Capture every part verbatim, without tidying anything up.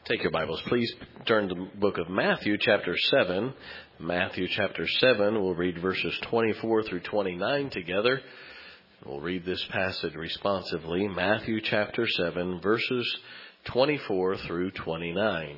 Take your Bibles, please turn to the book of Matthew, chapter seven. Matthew, chapter seven, we'll read verses twenty-four through twenty-nine together. We'll read this passage responsively. Matthew, chapter seven, verses twenty-four through twenty-nine.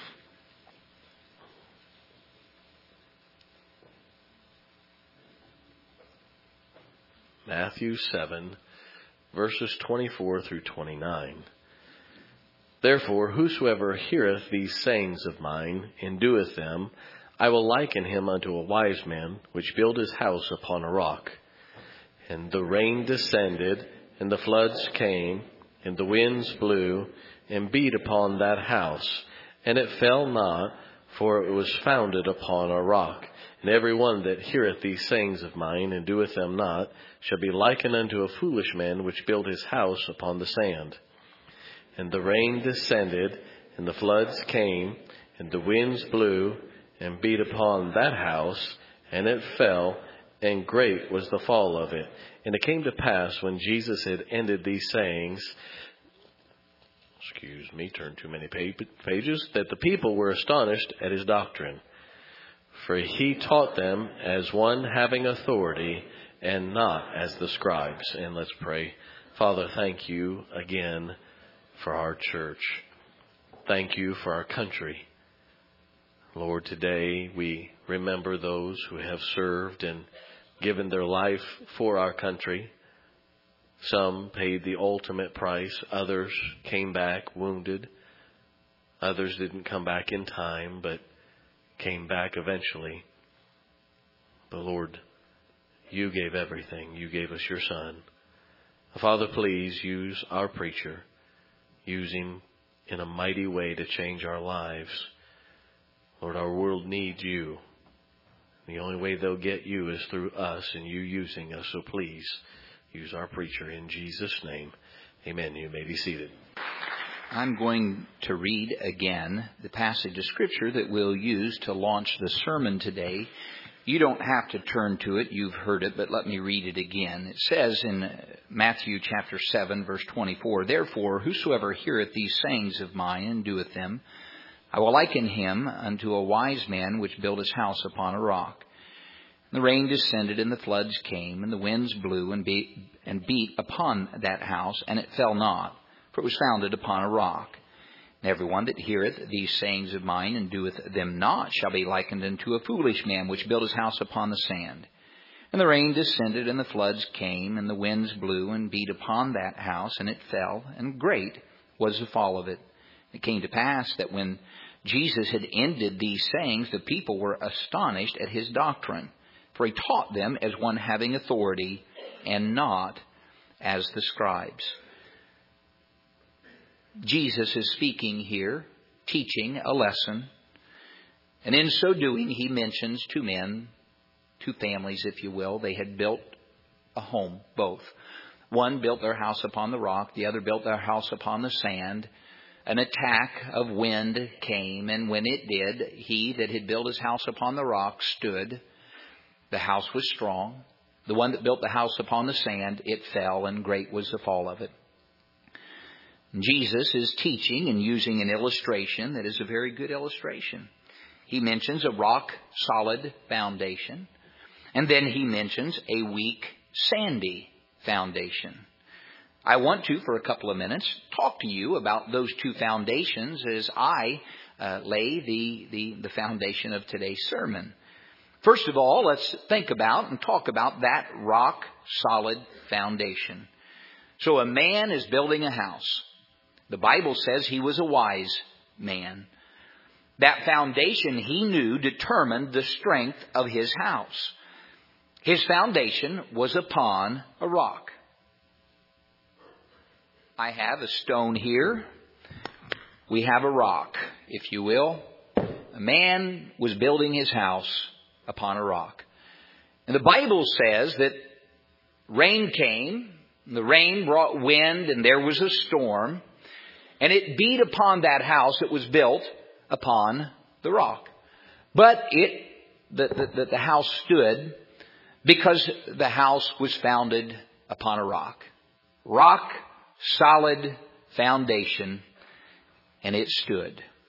Matthew seven, verses twenty-four through twenty-nine. Therefore, whosoever heareth these sayings of mine, and doeth them, I will liken him unto a wise man, which built his house upon a rock. And the rain descended, and the floods came, and the winds blew, and beat upon that house. And it fell not, for it was founded upon a rock. And every one that heareth these sayings of mine, and doeth them not, shall be likened unto a foolish man, which built his house upon the sand. And the rain descended, and the floods came, and the winds blew, and beat upon that house, and it fell, and great was the fall of it. And it came to pass, when Jesus had ended these sayings, excuse me, turned too many pages, that the people were astonished at his doctrine. For he taught them as one having authority, and not as the scribes. And let's pray. Father, thank you again for our church. Thank you for our country. Lord, today we remember those who have served and given their life for our country. Some paid the ultimate price. Others came back wounded. Others didn't come back in time, but came back eventually. But Lord, you gave everything. You gave us your Son. Father, please use our preacher. Use him in a mighty way to change our lives. Lord, our world needs you. The only way they'll get you is through us and you using us. So please use our preacher in Jesus' name. Amen. You may be seated. I'm going to read again the passage of Scripture that we'll use to launch the sermon today. You don't have to turn to it. You've heard it, but let me read it again. It says in Matthew chapter seven, verse twenty-four, Therefore, whosoever heareth these sayings of mine and doeth them, I will liken him unto a wise man which built his house upon a rock. And the rain descended, and the floods came, and the winds blew and beat, and beat upon that house, and it fell not, for it was founded upon a rock. And every one that heareth these sayings of mine and doeth them not shall be likened unto a foolish man which built his house upon the sand. And the rain descended, and the floods came, and the winds blew and beat upon that house, and it fell, and great was the fall of it. It came to pass that when Jesus had ended these sayings, the people were astonished at his doctrine, for he taught them as one having authority, and not as the scribes. Jesus is speaking here, teaching a lesson. And in so doing, he mentions two men, two families, if you will. They had built a home, both. One built their house upon the rock. The other built their house upon the sand. An attack of wind came, and when it did, he that had built his house upon the rock stood. The house was strong. The one that built the house upon the sand, it fell, and great was the fall of it. Jesus is teaching and using an illustration that is a very good illustration. He mentions a rock-solid foundation, and then he mentions a weak, sandy foundation. I want to, for a couple of minutes, talk to you about those two foundations as I uh, lay the, the, the foundation of today's sermon. First of all, let's think about and talk about that rock-solid foundation. So a man is building a house. The Bible says he was a wise man. That foundation, he knew, determined the strength of his house. His foundation was upon a rock. I have a stone here. We have a rock, if you will. A man was building his house upon a rock. And the Bible says that rain came, and the rain brought wind, and there was a storm. And it beat upon that house that was built upon the rock. But it, the, the, the house stood because the house was founded upon a rock. Rock, solid foundation, and it stood.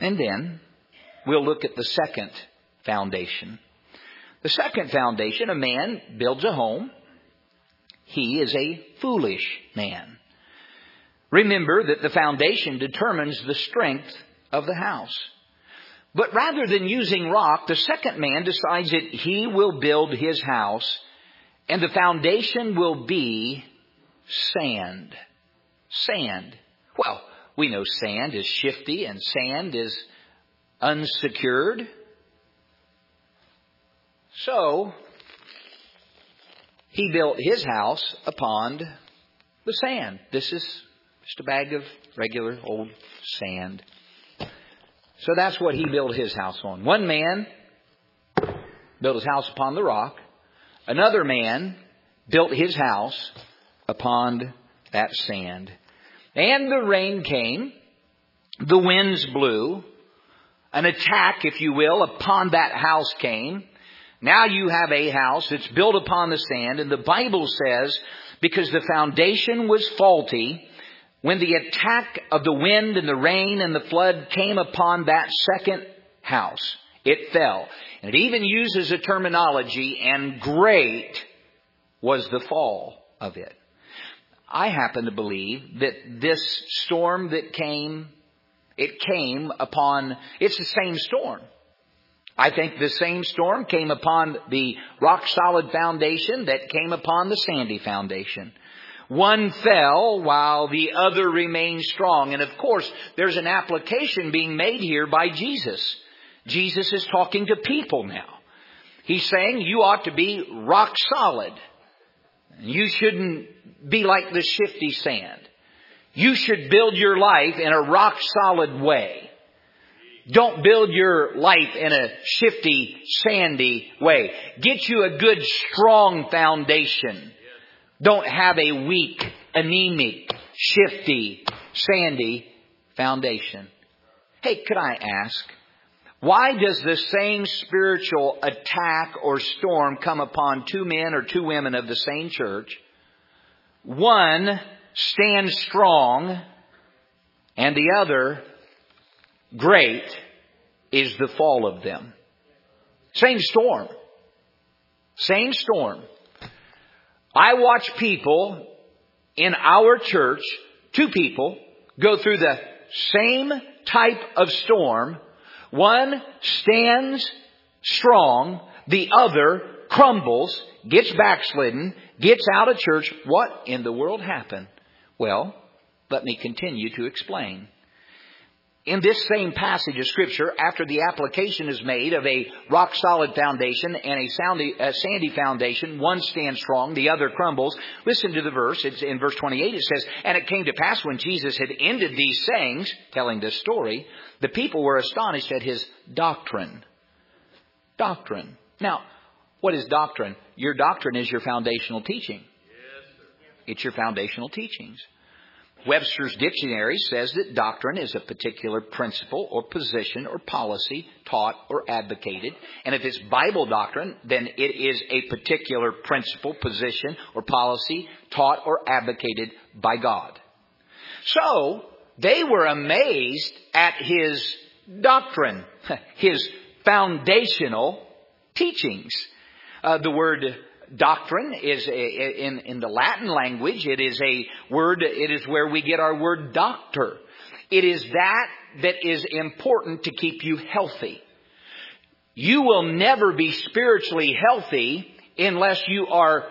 And then we'll look at the second foundation. The second foundation, a man builds a home. He is a foolish man. Remember that the foundation determines the strength of the house. But rather than using rock, the second man decides that he will build his house, and the foundation will be sand. Sand. Well, we know sand is shifty and sand is unsecured. So, he built his house upon the sand. This is just a bag of regular old sand. So that's what he built his house on. One man built his house upon the rock. Another man built his house upon that sand. And the rain came. The winds blew. An attack, if you will, upon that house came. Now you have a house that's built upon the sand. And the Bible says, because the foundation was faulty, when the attack of the wind and the rain and the flood came upon that second house, it fell. And it even uses a terminology, and great was the fall of it. I happen to believe that this storm that came, it came upon, it's the same storm. I think the same storm came upon the rock-solid foundation that came upon the sandy foundation. One fell while the other remained strong. And of course, there's an application being made here by Jesus. Jesus is talking to people now. He's saying you ought to be rock solid. You shouldn't be like the shifty sand. You should build your life in a rock solid way. Don't build your life in a shifty, sandy way. Get you a good, strong foundation. Don't have a weak, anemic, shifty, sandy foundation. Hey, could I ask, why does the same spiritual attack or storm come upon two men or two women of the same church? One stands strong and the other, great is the fall of them. Same storm. Same storm. I watch people in our church, two people, go through the same type of storm. One stands strong. The other crumbles, gets backslidden, gets out of church. What in the world happened? Well, let me continue to explain. In this same passage of Scripture, after the application is made of a rock-solid foundation and a, soundy, a sandy foundation, one stands strong, the other crumbles. Listen to the verse. It's in verse twenty-eight. It says, "And it came to pass when Jesus had ended these sayings," telling this story, "the people were astonished at his doctrine." Doctrine. Now, what is doctrine? Your doctrine is your foundational teaching. Yes, sir. It's your foundational teachings. Webster's dictionary says that doctrine is a particular principle or position or policy taught or advocated. And if it's Bible doctrine, then it is a particular principle, position, or policy taught or advocated by God. So, they were amazed at his doctrine, his foundational teachings. Uh, the word doctrine is a, in, in the Latin language, it is a word, it is where we get our word doctor. It is that that is important to keep you healthy. You will never be spiritually healthy unless you are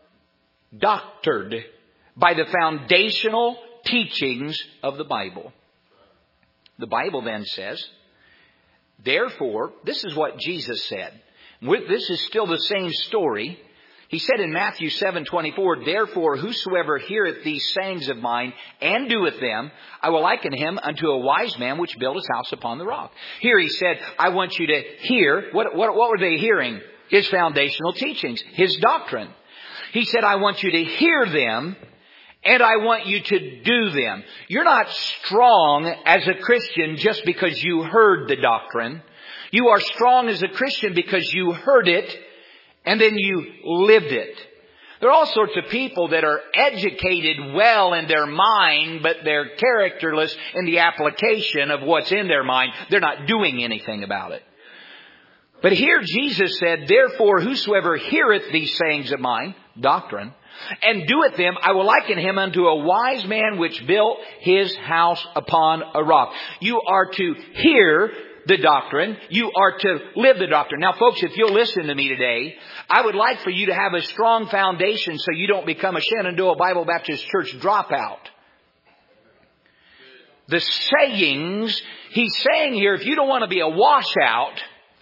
doctored by the foundational teachings of the Bible. The Bible then says, therefore, this is what Jesus said. This is still the same story. He said in Matthew seven twenty-four, "Therefore, whosoever heareth these sayings of mine and doeth them, I will liken him unto a wise man which built his house upon the rock." Here he said, I want you to hear. What, what, what were they hearing? His foundational teachings, his doctrine. He said, I want you to hear them and I want you to do them. You're not strong as a Christian just because you heard the doctrine. You are strong as a Christian because you heard it and then you lived it. There are all sorts of people that are educated well in their mind, but they're characterless in the application of what's in their mind. They're not doing anything about it. But here Jesus said, therefore, whosoever heareth these sayings of mine, doctrine, and doeth them, I will liken him unto a wise man which built his house upon a rock. You are to hear the doctrine. You are to live the doctrine. Now, folks, if you'll listen to me today, I would like for you to have a strong foundation so you don't become a Shenandoah Bible Baptist Church dropout. The sayings, he's saying here, if you don't want to be a washout,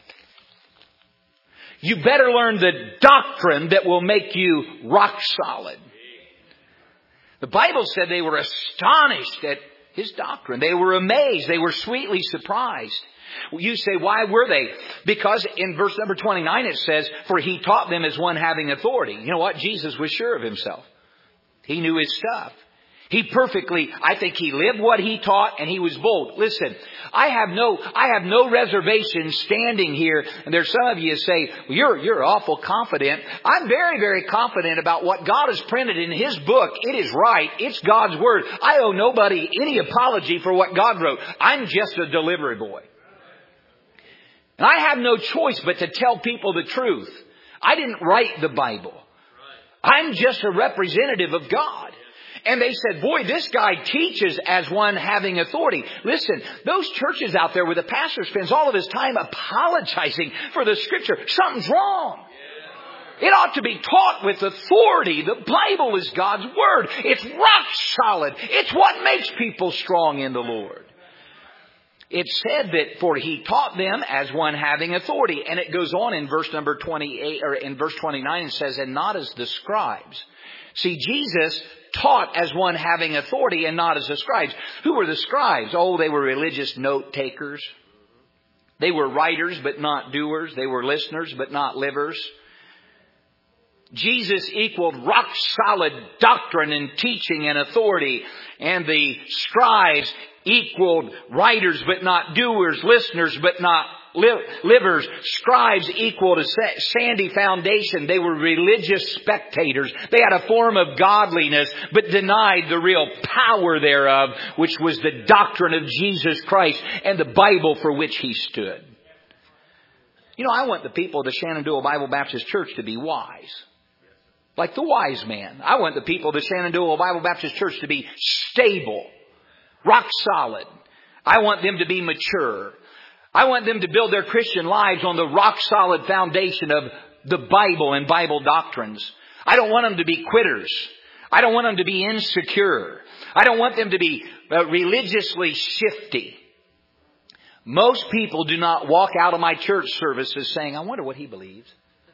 you better learn the doctrine that will make you rock solid. The Bible said they were astonished at his doctrine. They were amazed. They were sweetly surprised. You say, why were they? Because in verse number twenty-nine it says, for he taught them as one having authority. You know what? Jesus was sure of himself. He knew his stuff. He perfectly, I think he lived what he taught, and he was bold. Listen, I have no, I have no reservation standing here. And there's some of you who say, well, you're, you're awful confident. I'm very, very confident about what God has printed in his book. It is right. It's God's word. I owe nobody any apology for what God wrote. I'm just a delivery boy. And I have no choice but to tell people the truth. I didn't write the Bible. I'm just a representative of God. And they said, boy, this guy teaches as one having authority. Listen, those churches out there where the pastor spends all of his time apologizing for the Scripture, something's wrong. It ought to be taught with authority. The Bible is God's Word. It's rock solid. It's what makes people strong in the Lord. It said that for he taught them as one having authority. And it goes on in verse number twenty-eight, or in verse twenty-nine, it says, and not as the scribes. See, Jesus taught as one having authority and not as the scribes. Who were the scribes? Oh, they were religious note takers. They were writers but not doers. They were listeners but not livers. Jesus equaled rock solid doctrine and teaching and authority. And the scribes equaled writers but not doers, listeners but not livers. Scribes equaled a sandy foundation. They were religious spectators. They had a form of godliness but denied the real power thereof, which was the doctrine of Jesus Christ and the Bible for which he stood. You know, I want the people of the Shenandoah Bible Baptist Church to be wise. Like the wise man. I want the people of the Shenandoah Bible Baptist Church to be stable, rock solid. I want them to be mature. I want them to build their Christian lives on the rock solid foundation of the Bible and Bible doctrines. I don't want them to be quitters. I don't want them to be insecure. I don't want them to be uh, religiously shifty. Most people do not walk out of my church services saying, I wonder what he believes.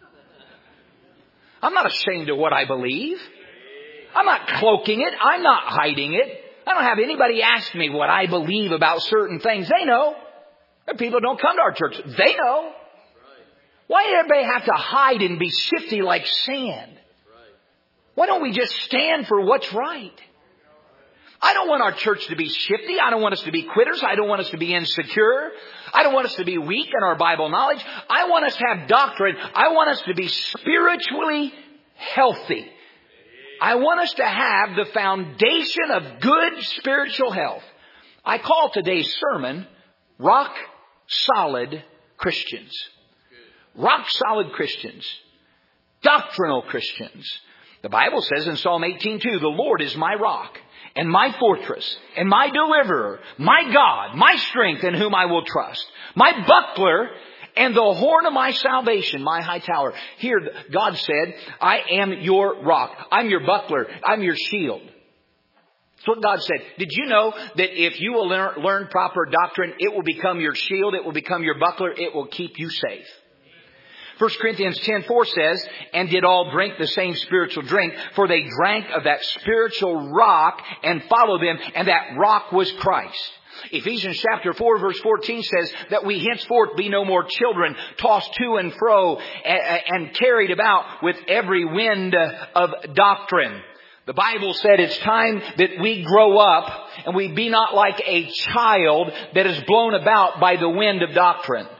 I'm not ashamed of what I believe. I'm not cloaking it. I'm not hiding it. I don't have anybody ask me what I believe about certain things. They know. People don't come to our church. They know. Why do everybody have to hide and be shifty like sand? Why don't we just stand for what's right? I don't want our church to be shifty. I don't want us to be quitters. I don't want us to be insecure. I don't want us to be weak in our Bible knowledge. I want us to have doctrine. I want us to be spiritually healthy. I want us to have the foundation of good spiritual health. I call today's sermon Rock Solid Christians. Rock solid Christians. Doctrinal Christians. The Bible says in Psalm eighteen two, the Lord is my rock and my fortress and my deliverer, my God, my strength in whom I will trust, my buckler and the horn of my salvation, my high tower. Here God said, I am your rock. I'm your buckler. I'm your shield. That's what God said. Did you know that if you will learn, learn proper doctrine, it will become your shield, it will become your buckler, it will keep you safe? First Corinthians ten four says, and did all drink the same spiritual drink, for they drank of that spiritual rock and followed them, and that rock was Christ. Ephesians chapter four verse fourteen says that we henceforth be no more children, tossed to and fro and carried about with every wind of doctrine. The Bible said it's time that we grow up and we be not like a child that is blown about by the wind of doctrine.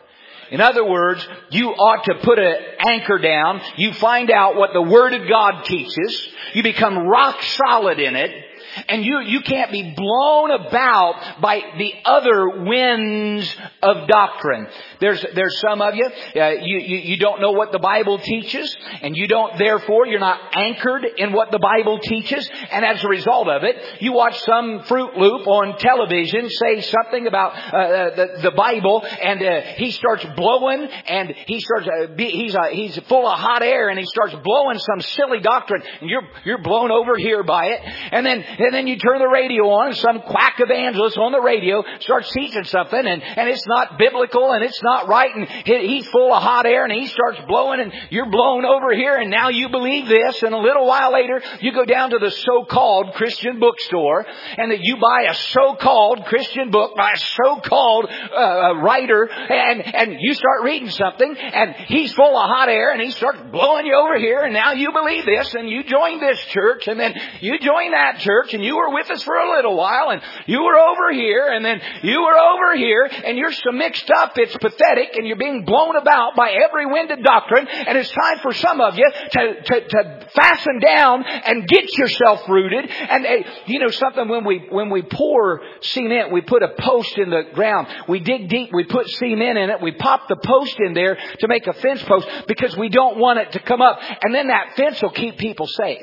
In other words, you ought to put an anchor down. You find out what the Word of God teaches. You become rock solid in it. And you, you can't be blown about by the other winds of doctrine. There's, there's some of you, uh, you, you, you don't know what the Bible teaches, and you don't, therefore, you're not anchored in what the Bible teaches, and as a result of it, you watch some Fruit Loop on television say something about uh, the, the Bible, and uh, he starts blowing, and he starts, uh, be, he's uh, he's full of hot air, and he starts blowing some silly doctrine, and you're you're blown over here by it, and then and then you turn the radio on, and some quack evangelist on the radio starts teaching something, and and it's not biblical, and it's not right, and he's full of hot air, and he starts blowing, and you're blown over here, and now you believe this, and a little while later you go down to the so-called Christian bookstore, and that you buy a so-called Christian book by a so-called uh, writer, and and you start reading something, and he's full of hot air, and he starts blowing you over here, and now you believe this, and you join this church, and then you join that church, and you were with us for a little while, and you were over here, and then you were over here, and you're so mixed up, it's pathetic, and you're being blown about by every wind of doctrine, and it's time for some of you to, to, to fasten down and get yourself rooted. And uh, you know something, when we when we pour cement, we put a post in the ground. We dig deep, we put cement in it, we pop the post in there to make a fence post because we don't want it to come up. And then that fence will keep people safe.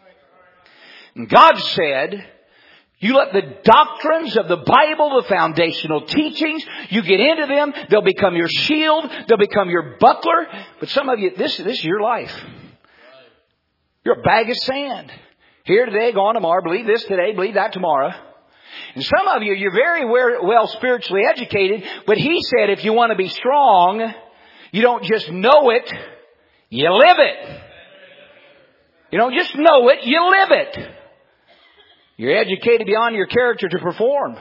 And God said, you let the doctrines of the Bible, the foundational teachings, you get into them, they'll become your shield, they'll become your buckler. But some of you, this, this is your life. You're a bag of sand. Here today, gone tomorrow, believe this today, believe that tomorrow. And some of you, you're very well spiritually educated, but He said if you want to be strong, you don't just know it, you live it. You don't just know it, you live it. You're educated beyond your character to perform.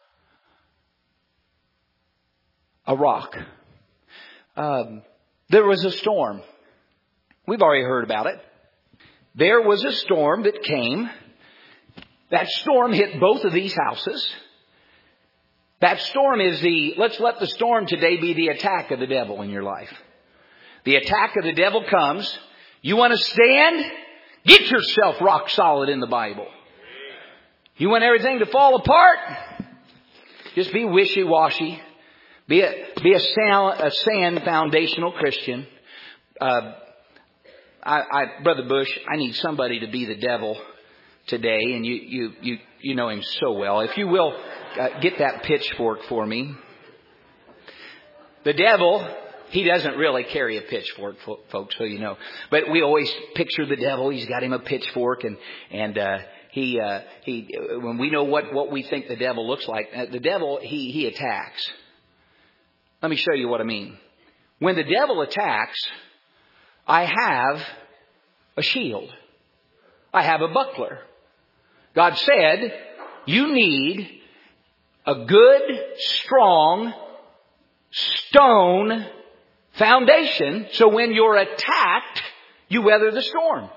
A rock. Um, there was a storm. We've already heard about it. There was a storm that came. That storm hit both of these houses. That storm is the, let's let the storm today be the attack of the devil in your life. The attack of the devil comes. You want to stand? Get yourself rock solid in the Bible. You want everything to fall apart? Just be wishy-washy. Be a, be a, sand, a sand foundational Christian. Uh, I, I, Brother Bush, I need somebody to be the devil today, and you, you, you, you know him so well. If you will, uh, get that pitchfork for me. The devil, he doesn't really carry a pitchfork, folks, so you know. But we always picture the devil. He's got him a pitchfork, and and uh, he uh, he. When we know what, what we think the devil looks like, uh, the devil he he attacks. Let me show you what I mean. When the devil attacks, I have a shield. I have a buckler. God said, you need a good, strong stone foundation so when you're attacked, you weather the storm.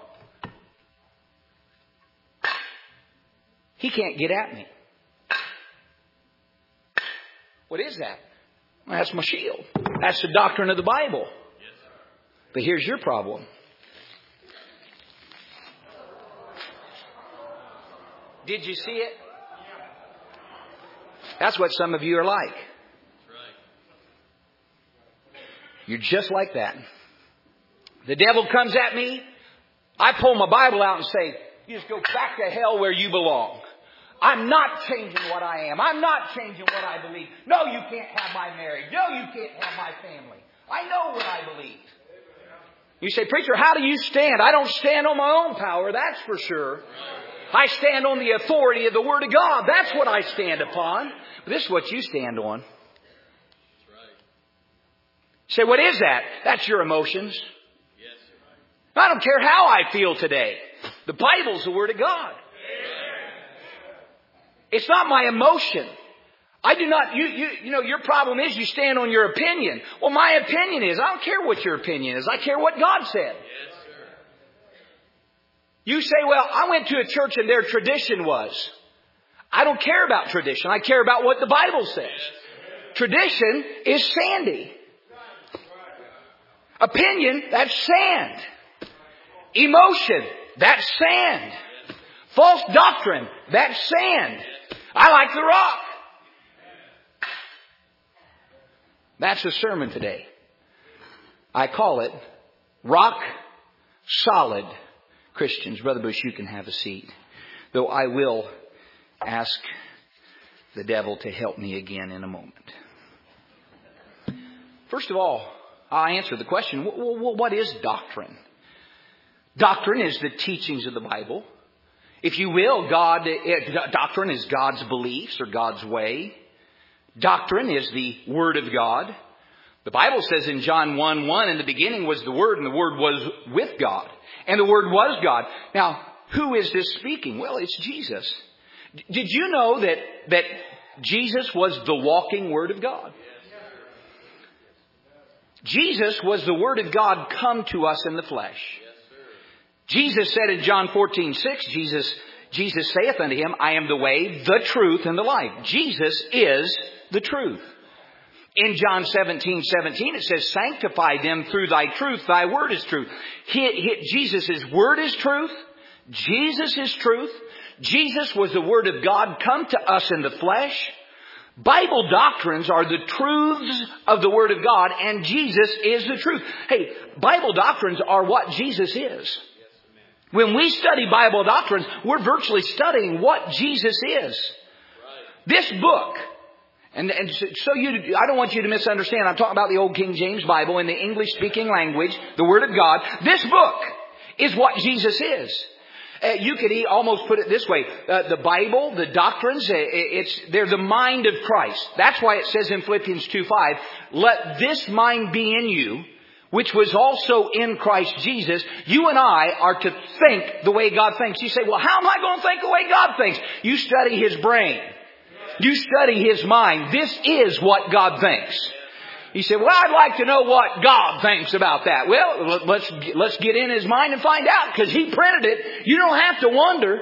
He can't get at me. What is that? Well, that's my shield. That's the doctrine of the Bible. But here's your problem. Did you see it? That's what some of you are like. You're just like that. The devil comes at me. I pull my Bible out and say, you just go back to hell where you belong. I'm not changing what I am. I'm not changing what I believe. No, you can't have my marriage. No, you can't have my family. I know what I believe. You say, preacher, how do you stand? I don't stand on my own power, that's for sure. I stand on the authority of the Word of God. That's what I stand upon. But this is what you stand on. You say, what is that? That's your emotions. I don't care how I feel today. The Bible's the Word of God. It's not my emotion. I do not, you, you, you know, your problem is you stand on your opinion. Well, my opinion is, I don't care what your opinion is. I care what God said. Yes, sir. You say, well, I went to a church and their tradition was. I don't care about tradition. I care about what the Bible says. Yes, tradition is sandy. Opinion, that's sand. Emotion, that's sand. False doctrine, that's sand. I like the rock. That's the sermon today. I call it Rock Solid Christians. Brother Bush, you can have a seat. Though I will ask the devil to help me again in a moment. First of all, I'll answer the question, what is doctrine? Doctrine is the teachings of the Bible. If you will, God, doctrine is God's beliefs or God's way. Doctrine is the Word of God. The Bible says in John one one, in the beginning was the Word, and the Word was with God. And the Word was God. Now, who is this speaking? Well, it's Jesus. Did you know that, that Jesus was the walking Word of God? Jesus was the Word of God come to us in the flesh. Jesus said in John fourteen six, Jesus, Jesus saith unto him, I am the way, the truth, and the life. Jesus is the truth. In John seventeen seventeen, it says, sanctify them through thy truth. Thy word is truth. Jesus' word is truth. Jesus is truth. Jesus was the Word of God come to us in the flesh. Bible doctrines are the truths of the Word of God, and Jesus is the truth. Hey, Bible doctrines are what Jesus is. When we study Bible doctrines, we're virtually studying what Jesus is. This book, and, and so you, I don't want you to misunderstand. I'm talking about the Old King James Bible in the English-speaking language, the Word of God. This book is what Jesus is. Uh, you could almost put it this way. Uh, the Bible, the doctrines, uh, it's they're the mind of Christ. That's why it says in Philippians two five, let this mind be in you, which was also in Christ Jesus. You and I are to think the way God thinks. You say, well, how am I going to think the way God thinks? You study His brain. You study His mind. This is what God thinks. You say, well, I'd like to know what God thinks about that. Well, let's let's get in His mind and find out, because He printed it. You don't have to wonder.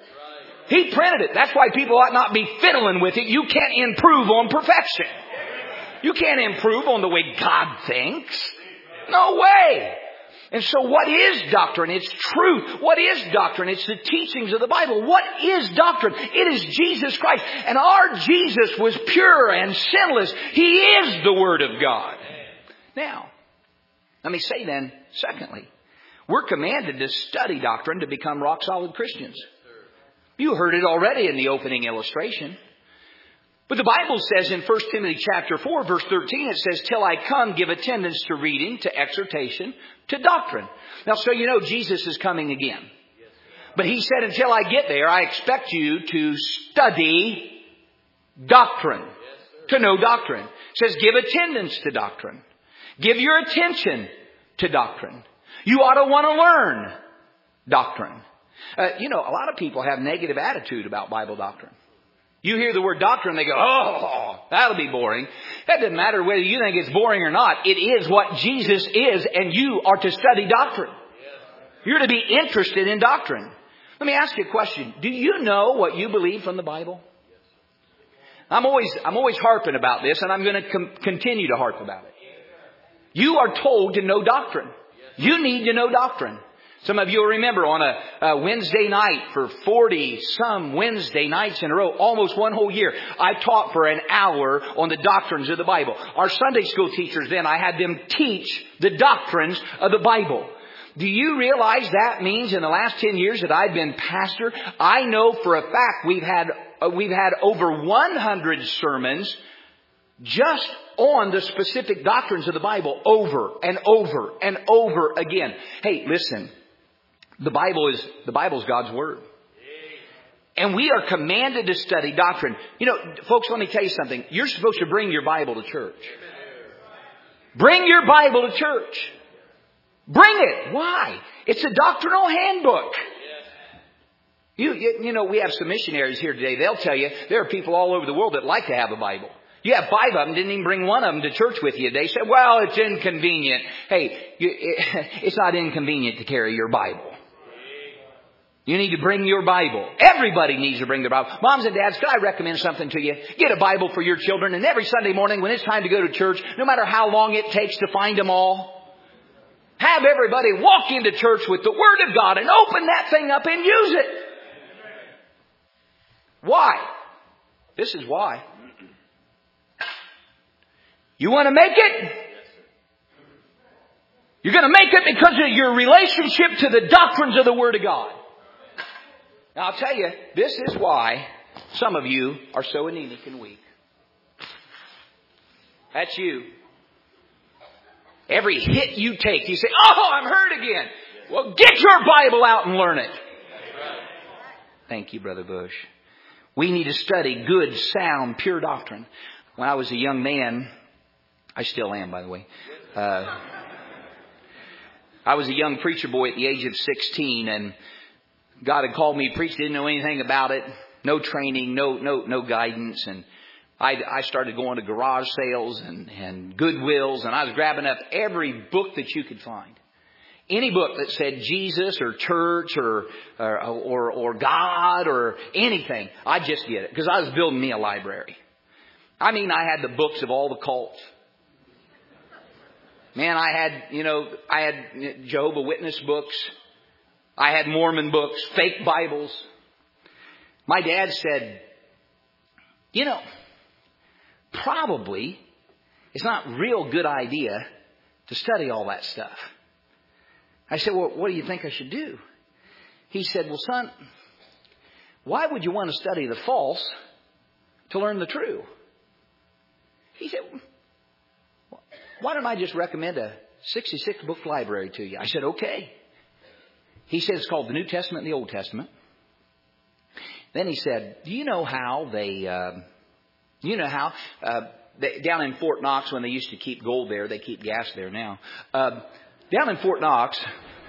He printed it. That's why people ought not be fiddling with it. You can't improve on perfection. You can't improve on the way God thinks. No way. And so what is doctrine? It's truth. What is doctrine? It's the teachings of the Bible. What is doctrine? It is Jesus Christ. And our Jesus was pure and sinless. He is the Word of God. Now, let me say then, secondly, we're commanded to study doctrine to become rock-solid Christians. You heard it already in the opening illustration. But the Bible says in First Timothy chapter four, verse thirteen, it says, till I come, give attendance to reading, to exhortation, to doctrine. Now, so you know Jesus is coming again. But He said, until I get there, I expect you to study doctrine, to know doctrine. It says, give attendance to doctrine. Give your attention to doctrine. You ought to want to learn doctrine. Uh, you know, a lot of people have negative attitude about Bible doctrine. You hear the word doctrine, they go, oh, that'll be boring. That doesn't matter whether you think it's boring or not. It is what Jesus is, and you are to study doctrine. You're to be interested in doctrine. Let me ask you a question. Do you know what you believe from the Bible? I'm always, I'm always harping about this, and I'm going to com- continue to harp about it. You are told to know doctrine. You need to know doctrine. Some of you will remember on a, a Wednesday night for forty some Wednesday nights in a row, almost one whole year, I taught for an hour on the doctrines of the Bible. Our Sunday school teachers then, I had them teach the doctrines of the Bible. Do you realize that means in the last ten years that I've been pastor, I know for a fact we've had uh, we've had over one hundred sermons just on the specific doctrines of the Bible over and over and over again. Hey, listen. The Bible is, the Bible is God's Word. And we are commanded to study doctrine. You know, folks, let me tell you something. You're supposed to bring your Bible to church. Bring your Bible to church. Bring it. Why? It's a doctrinal handbook. You, you, you know, we have some missionaries here today. They'll tell you there are people all over the world that like to have a Bible. You have five of them, didn't even bring one of them to church with you. They said, well, it's inconvenient. Hey, you, it, it's not inconvenient to carry your Bible. You need to bring your Bible. Everybody needs to bring their Bible. Moms and dads, can I recommend something to you? Get a Bible for your children. And every Sunday morning when it's time to go to church, no matter how long it takes to find them all, Have everybody walk into church with the Word of God and open that thing up and use it. Why? This is why. You want to make it? You're going to make it because of your relationship to the doctrines of the Word of God. Now I'll tell you, this is why some of you are so anemic and weak. That's you. Every hit you take, you say, oh, I'm hurt again. Well, get your Bible out and learn it. Thank you, Brother Bush. We need to study good, sound, pure doctrine. When I was a young man, I still am, by the way. Uh, I was a young preacher boy at the age of sixteen, and God had called me to preach. Didn't know anything about it. No training, no no no guidance, and I, I started going to garage sales and, and Goodwills, and I was grabbing up every book that you could find. Any book that said Jesus or church or or or, or God or anything, I'd just get it because I was building me a library. I mean, I had the books of all the cults. Man, I had, you know, I had Jehovah's Witness books. I had Mormon books, fake Bibles. My dad said, you know, probably it's not a real good idea to study all that stuff. I said, well, what do you think I should do? He said, well, son, why would you want to study the false to learn the true? He said, why don't I just recommend a sixty-six book library to you? I said, okay. He said, it's called the New Testament and the Old Testament. Then he said, do you know how they, uh, you know how, uh, they, down in Fort Knox when they used to keep gold there, they keep gas there now. Uh, down in Fort Knox,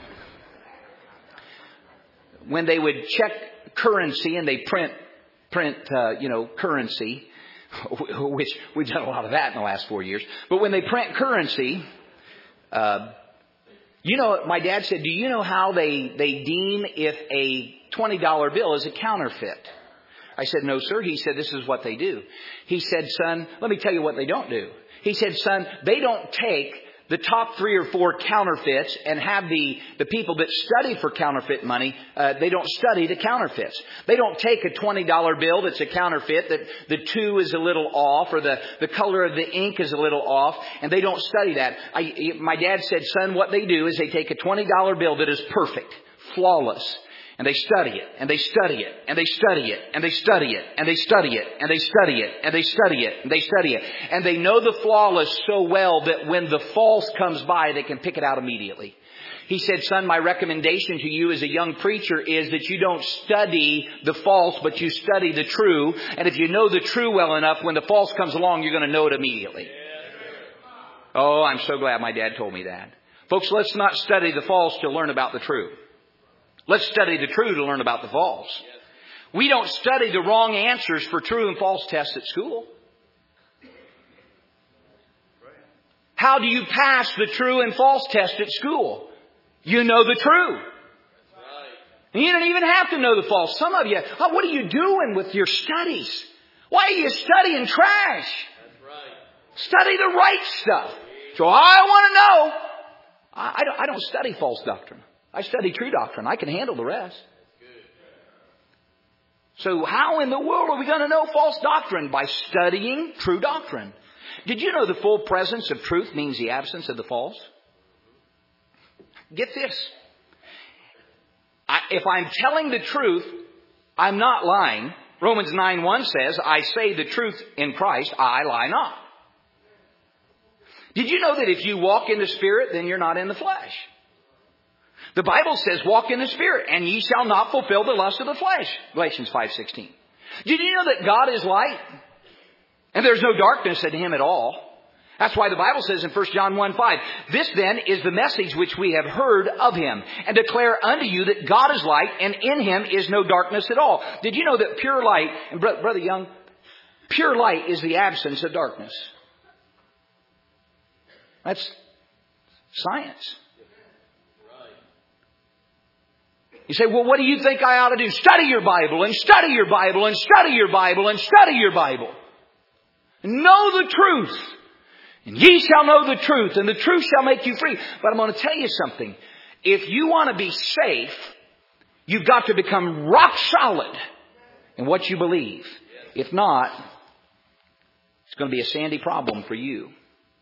when they would check currency and they print, print, uh, you know, currency, which we've done a lot of that in the last four years. But when they print currency, uh, you know, my dad said, do you know how they, they deem if a twenty dollar bill is a counterfeit? I said, no, sir. He said, this is what they do. He said, son, let me tell you what they don't do. He said, son, they don't take the top three or four counterfeits and have the, the people that study for counterfeit money, uh, they don't study the counterfeits. They don't take a twenty dollar bill that's a counterfeit, that the two is a little off or the, the color of the ink is a little off, and they don't study that. I, my dad said, son, what they do is they take a twenty dollar bill that is perfect, flawless, and they study it, and they study it, and they study it, and they study it, and they study it, and they study it, and they study it, and they study it. And they know the flawless so well that when the false comes by, they can pick it out immediately. He said, son, my recommendation to you as a young preacher is that you don't study the false, but you study the true. And if you know the true well enough, when the false comes along, you're going to know it immediately. Oh, I'm so glad my dad told me that. Folks, let's not study the false to learn about the true. Let's study the true to learn about the false. We don't study the wrong answers for true and false tests at school. How do you pass the true and false test at school? You know the true. And you don't even have to know the false. Some of you, oh, what are you doing with your studies? Why are you studying trash? Study the right stuff. So I want to know. I don't, I don't study false doctrine. I study true doctrine. I can handle the rest. So how in the world are we going to know false doctrine? By studying true doctrine. Did you know the full presence of truth means the absence of the false? Get this. I, if I'm telling the truth, I'm not lying. Romans nine one says, I say the truth in Christ, I lie not. Did you know that if you walk in the Spirit, then you're not in the flesh? The Bible says, walk in the Spirit, and ye shall not fulfill the lust of the flesh. Galatians five sixteen. Did you know that God is light? And there's no darkness in Him at all. That's why the Bible says in First John one five, this then is the message which we have heard of Him, and declare unto you that God is light, and in Him is no darkness at all. Did you know that pure light, and Brother Young, pure light is the absence of darkness? That's science. You say, well, what do you think I ought to do? Study your Bible and study your Bible and study your Bible and study your Bible. Know the truth. And ye shall know the truth, and the truth shall make you free. But I'm going to tell you something. If you want to be safe, you've got to become rock solid in what you believe. If not, it's going to be a sandy problem for you.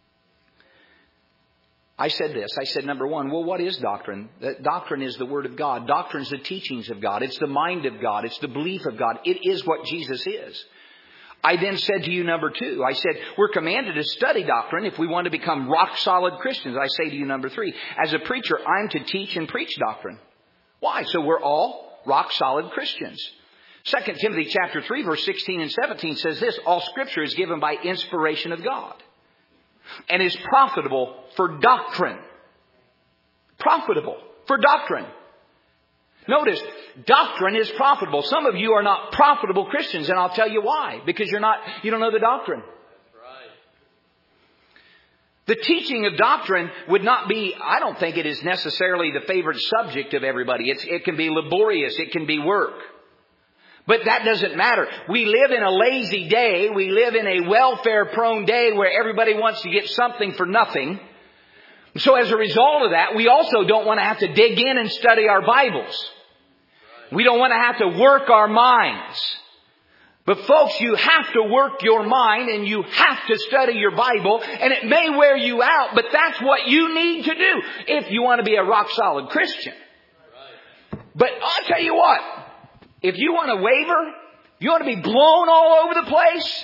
I said this. I said, number one, well, what is doctrine? Doctrine is the Word of God. Doctrine is the teachings of God. It's the mind of God. It's the belief of God. It is what Jesus is. I then said to you, number two, I said, we're commanded to study doctrine if we want to become rock-solid Christians. I say to you, number three, as a preacher, I'm to teach and preach doctrine. Why? So we're all rock-solid Christians. Second Timothy chapter three, verse sixteen and seventeen says this, all Scripture is given by inspiration of God and is profitable for doctrine. Profitable for doctrine. Notice, doctrine is profitable. Some of you are not profitable Christians, and I'll tell you why. Because you're not, you don't know the doctrine. That's right. The teaching of doctrine would not be, I don't think it is necessarily the favorite subject of everybody. It's, it can be laborious. It can be work. But that doesn't matter. We live in a lazy day. We live in a welfare-prone day where everybody wants to get something for nothing. So as a result of that, we also don't want to have to dig in and study our Bibles. We don't want to have to work our minds. But folks, you have to work your mind and you have to study your Bible, and it may wear you out, but that's what you need to do if you want to be a rock-solid Christian. But I'll tell you what, if you want to waver, you want to be blown all over the place,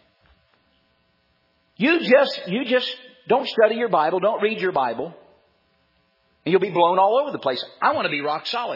you just, you just don't study your Bible, don't read your Bible, and you'll be blown all over the place. I want to be rock solid.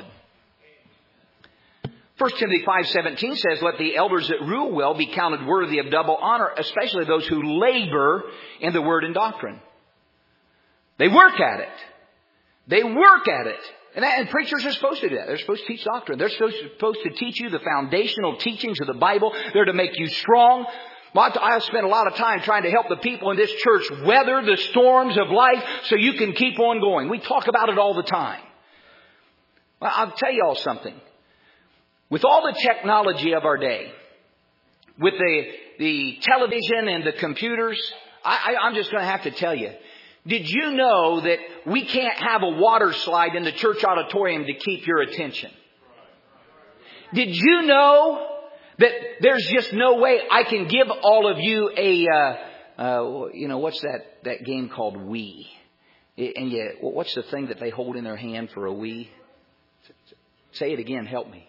First Timothy five seventeen says, let the elders that rule well be counted worthy of double honor, especially those who labor in the word and doctrine. They work at it. They work at it. And, that, and preachers are supposed to do that. They're supposed to teach doctrine. They're supposed to, supposed to teach you the foundational teachings of the Bible. They're to make you strong. I've spent a lot of time trying to help the people in this church weather the storms of life so you can keep on going. We talk about it all the time. Well, I'll tell you all something. With all the technology of our day, with the, the television and the computers, I, I, I'm just going to have to tell you, did you know that we can't have a water slide in the church auditorium to keep your attention? Did you know that there's just no way I can give all of you a, uh, uh, you know, what's that, that game called Wii? And yeah, what's the thing that they hold in their hand for a Wii? Say it again, help me.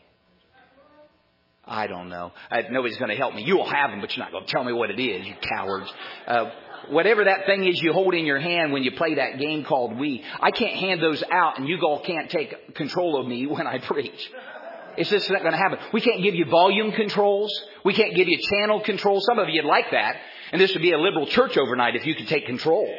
I don't know. I, nobody's going to help me. You will have them, but you're not going to tell me what it is, you cowards. Uh, whatever that thing is you hold in your hand when you play that game called Wii. I can't hand those out, and you all can't take control of me when I preach. It's just not going to happen. We can't give you volume controls. We can't give you channel controls. Some of you would like that. And this would be a liberal church overnight if you could take control.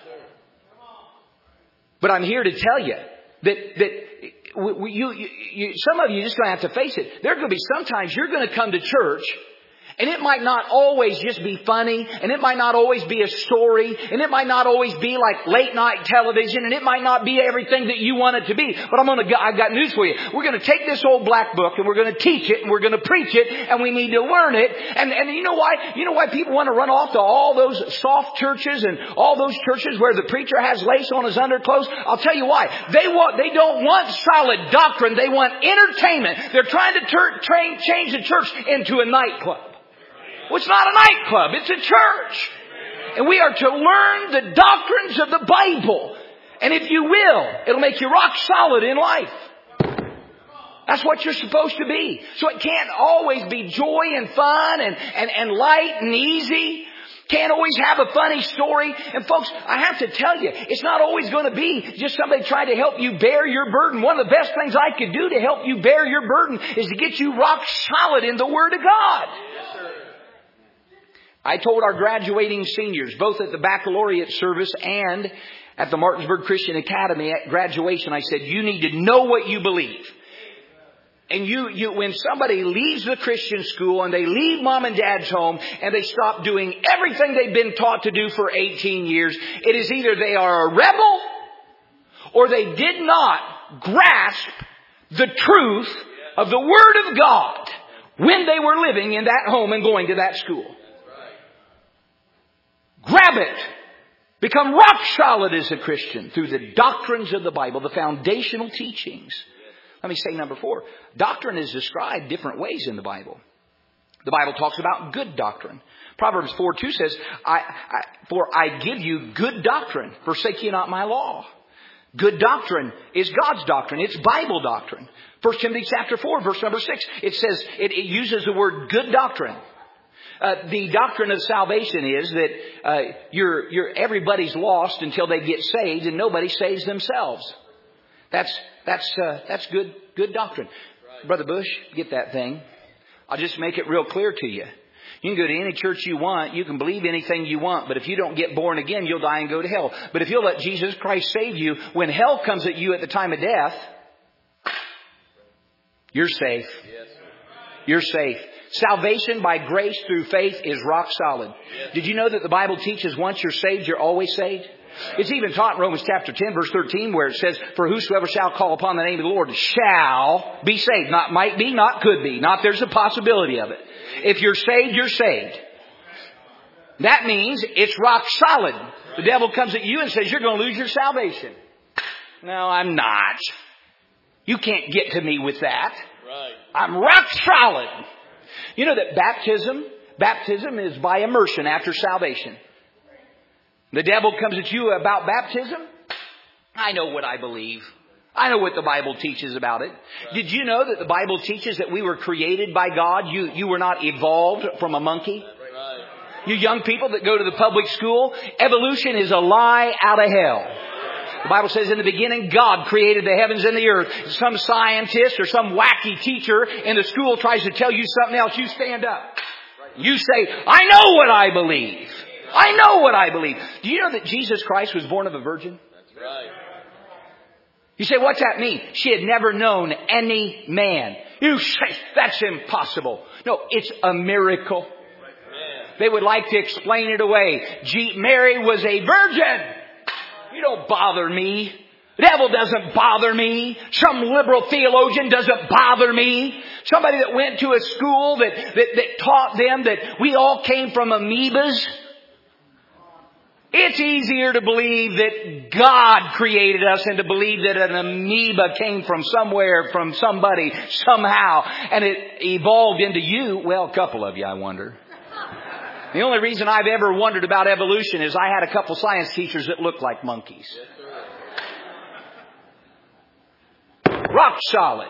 But I'm here to tell you that that we, you, you, you, some of you are just going to have to face it. There are going to be sometimes you're going to come to church, and it might not always just be funny, and it might not always be a story, and it might not always be like late night television, and it might not be everything that you want it to be. But I'm going to, I've got news for you. We're going to take this old black book, and we're going to teach it, and we're going to preach it, and we need to learn it. And, and you know why? You know why people want to run off to all those soft churches and all those churches where the preacher has lace on his underclothes? I'll tell you why. They want, they don't want solid doctrine. They want entertainment. They're trying to tur- train, change the church into a nightclub. Well, it's not a nightclub. It's a church. And we are to learn the doctrines of the Bible. And if you will, it'll make you rock solid in life. That's what you're supposed to be. So it can't always be joy and fun and, and, and light and easy. Can't always have a funny story. And folks, I have to tell you, it's not always going to be just somebody trying to help you bear your burden. One of the best things I could do to help you bear your burden is to get you rock solid in the Word of God. I told our graduating seniors, both at the baccalaureate service and at the Martinsburg Christian Academy at graduation, I said, you need to know what you believe. And you, you, when somebody leaves the Christian school and they leave mom and dad's home and they stop doing everything they've been taught to do for eighteen years, it is either they are a rebel or they did not grasp the truth of the Word of God when they were living in that home and going to that school. Grab it. Become rock solid as a Christian through the doctrines of the Bible, the foundational teachings. Let me say number four. Doctrine is described different ways in the Bible. The Bible talks about good doctrine. Proverbs four two says, I, I, For I give you good doctrine, forsake ye not my law. Good doctrine is God's doctrine. It's Bible doctrine. First Timothy chapter four, verse number six. It says, it, it uses the word good doctrine. Uh, the doctrine of salvation is that uh, you're, you're, everybody's lost until they get saved, and nobody saves themselves. That's that's uh, that's good good doctrine. Right. Brother Bush, get that thing. I'll just make it real clear to you. You can go to any church you want. You can believe anything you want. But if you don't get born again, you'll die and go to hell. But if you'll let Jesus Christ save you, when hell comes at you at the time of death, you're safe. You're safe. Salvation by grace through faith is rock solid. Did you know that the Bible teaches once you're saved, you're always saved? It's even taught in Romans chapter ten, verse thirteen, where it says, For whosoever shall call upon the name of the Lord shall be saved. Not might be, not could be. Not there's a possibility of it. If you're saved, you're saved. That means it's rock solid. The devil comes at you and says, you're going to lose your salvation. No, I'm not. You can't get to me with that. Right. I'm rock solid. You know that baptism, baptism is by immersion after salvation. The devil comes at you about baptism. I know what I believe. I know what the Bible teaches about it. Right. Did you know that the Bible teaches that we were created by God? You, you were not evolved from a monkey. Right. You young people that go to the public school, evolution is a lie out of hell. The Bible says in the beginning, God created the heavens and the earth. Some scientist or some wacky teacher in the school tries to tell you something else. You stand up. You say, I know what I believe. I know what I believe. Do you know that Jesus Christ was born of a virgin? That's right. You say, what's that mean? She had never known any man. You say, that's impossible. No, it's a miracle. They would like to explain it away. G- Mary was a virgin. You don't bother me. The devil doesn't bother me. Some liberal theologian doesn't bother me. Somebody that went to a school that, that, that taught them that we all came from amoebas. It's easier to believe that God created us than to believe that an amoeba came from somewhere, from somebody, somehow, and it evolved into you. Well, a couple of you, I wonder. The only reason I've ever wondered about evolution is I had a couple science teachers that looked like monkeys. Rock solid.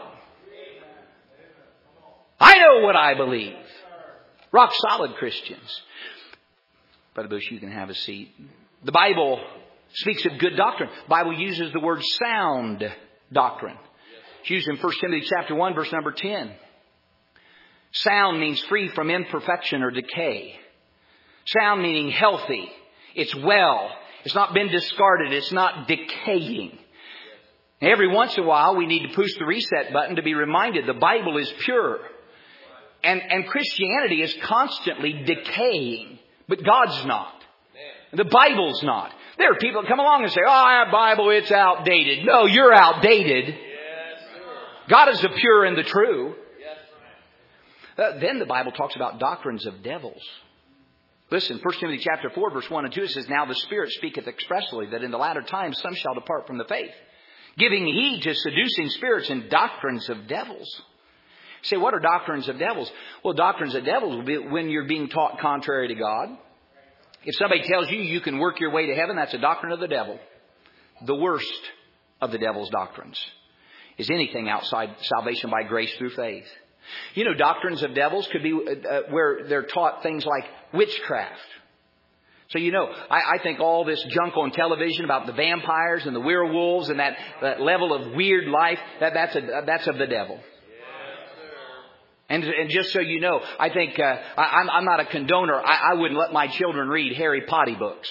I know what I believe. Rock solid Christians. Brother Bush, you can have a seat. The Bible speaks of good doctrine. The Bible uses the word sound doctrine. It's used in First Timothy chapter one, verse number ten. Sound means free from imperfection or decay. Sound meaning healthy. It's well. It's not been discarded. It's not decaying. Every once in a while, we need to push the reset button to be reminded the Bible is pure. And, and Christianity is constantly decaying. But God's not. The Bible's not. There are people that come along and say, oh, that Bible, it's outdated. No, you're outdated. Yes, God is the pure and the true. Yes. Uh, then the Bible talks about doctrines of devils. Listen, First Timothy chapter four, verse one and two, it says, Now the Spirit speaketh expressly that in the latter times some shall depart from the faith, giving heed to seducing spirits and doctrines of devils. You say, what are doctrines of devils? Well, doctrines of devils will be when you're being taught contrary to God. If somebody tells you you can work your way to heaven, that's a doctrine of the devil. The worst of the devil's doctrines is anything outside salvation by grace through faith. You know, doctrines of devils could be uh, where they're taught things like witchcraft. So, you know, I, I think all this junk on television about the vampires and the werewolves and that, that level of weird life, that, that's, a, that's of the devil. And, and just so you know, I think uh, I, I'm, I'm not a condoner. I, I wouldn't let my children read Harry Potter books.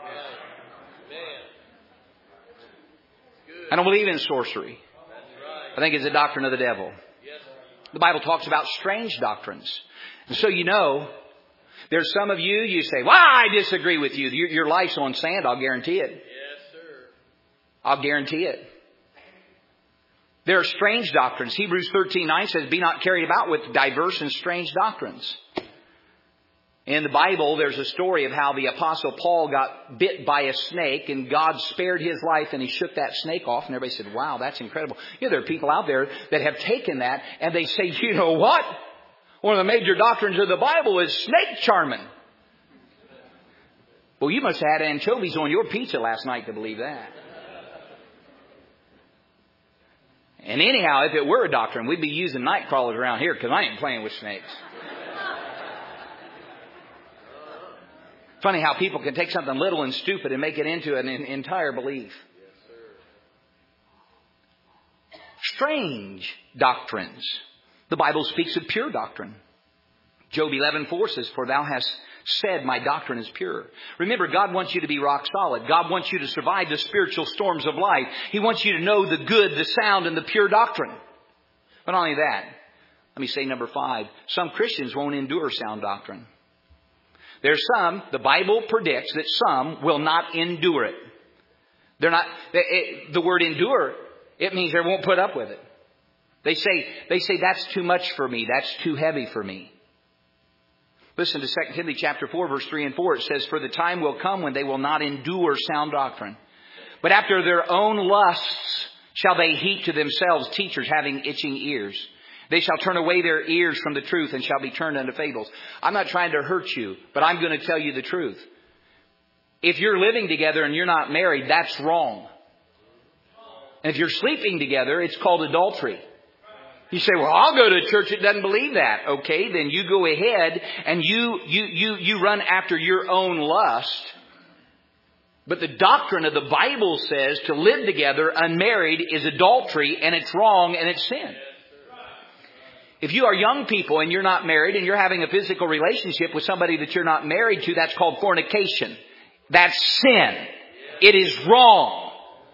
I don't believe in sorcery. I think it's a doctrine of the devil. The Bible talks about strange doctrines. And so you know, there's some of you, you say, well, I disagree with you. Your, your life's on sand, I'll guarantee it. Yes, sir. I'll guarantee it. There are strange doctrines. Hebrews thirteen nine says, Be not carried about with diverse and strange doctrines. In the Bible, there's a story of how the Apostle Paul got bit by a snake and God spared his life and he shook that snake off. And everybody said, wow, that's incredible. You know, there are people out there that have taken that and they say, you know what? One of the major doctrines of the Bible is snake charming. Well, you must have had anchovies on your pizza last night to believe that. And anyhow, if it were a doctrine, we'd be using night crawlers around here because I ain't playing with snakes. Funny how people can take something little and stupid and make it into an entire belief. Strange doctrines. The Bible speaks of pure doctrine. Job eleven four says, for thou hast said, my doctrine is pure. Remember, God wants you to be rock solid. God wants you to survive the spiritual storms of life. He wants you to know the good, the sound, and the pure doctrine. But not only that, let me say number five, some Christians won't endure sound doctrine. There's some, the Bible predicts that some will not endure it. They're not, it, the word endure, it means they won't put up with it. They say, they say that's too much for me. That's too heavy for me. Listen to Second Timothy chapter four, verse three and four. It says, for the time will come when they will not endure sound doctrine, but after their own lusts shall they heap to themselves teachers having itching ears. They shall turn away their ears from the truth and shall be turned unto fables. I'm not trying to hurt you, but I'm going to tell you the truth. If you're living together and you're not married, that's wrong. And if you're sleeping together, it's called adultery. You say, well, I'll go to a church that doesn't believe that. Okay, then you go ahead and you, you, you, you run after your own lust. But the doctrine of the Bible says to live together unmarried is adultery, and it's wrong and it's sin. If you are young people and you're not married and you're having a physical relationship with somebody that you're not married to, that's called fornication. That's sin. It is wrong.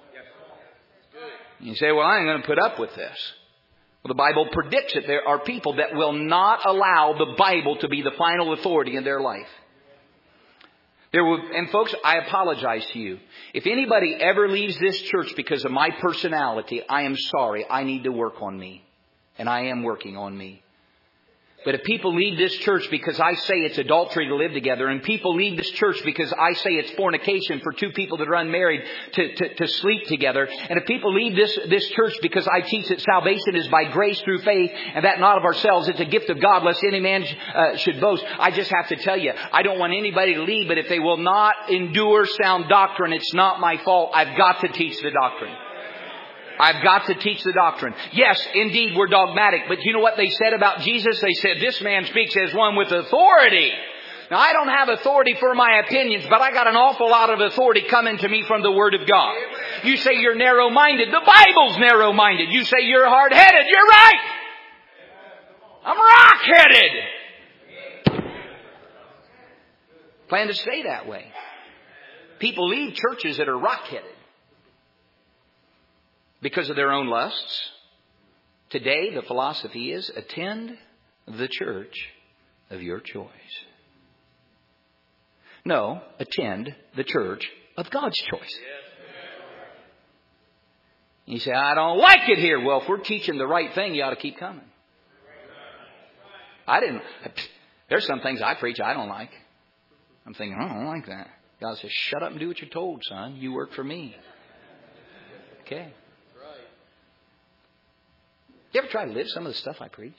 You say, well, I ain't going to put up with this. Well, the Bible predicts that there are people that will not allow the Bible to be the final authority in their life. There will, and folks, I apologize to you. If anybody ever leaves this church because of my personality, I am sorry. I need to work on me. And I am working on me. But if people leave this church because I say it's adultery to live together, and people leave this church because I say it's fornication for two people that are unmarried to, to, to sleep together, and if people leave this, this church because I teach that salvation is by grace through faith, and that not of ourselves, it's a gift of God, lest any man uh, should boast, I just have to tell you, I don't want anybody to leave, but if they will not endure sound doctrine, it's not my fault. I've got to teach the doctrine. I've got to teach the doctrine. Yes, indeed, we're dogmatic. But you know what they said about Jesus? They said, this man speaks as one with authority. Now, I don't have authority for my opinions, but I got an awful lot of authority coming to me from the Word of God. You say you're narrow-minded. The Bible's narrow-minded. You say you're hard-headed. You're right. I'm rock-headed. Plan to stay that way. People leave churches that are rock-headed because of their own lusts. Today, the philosophy is attend the church of your choice. No, attend the church of God's choice. You say, I don't like it here. Well, if we're teaching the right thing, you ought to keep coming. I didn't. There's some things I preach I don't like. I'm thinking, oh, I don't like that. God says, shut up and do what you're told, son. You work for me. Okay. You ever try to live some of the stuff I preach?